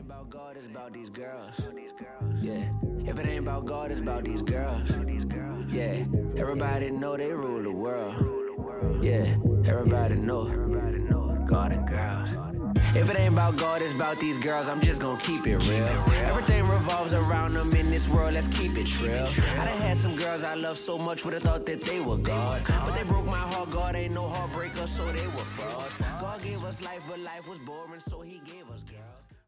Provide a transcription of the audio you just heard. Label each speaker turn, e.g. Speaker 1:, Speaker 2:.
Speaker 1: about God, it's about these girls. Yeah. If it ain't about God, it's about these girls. Yeah. Everybody know they rule the world. Yeah. Everybody know. God and girls. If it ain't about God, it's about these girls. I'm just gonna keep it real. Everything revolves around them in this world. Let's keep it trill. I done had some girls I love so much, would've thought that they were God, but they broke my heart. God ain't no heartbreaker, so they were frauds. God gave us life, but life was boring, so he gave us girls.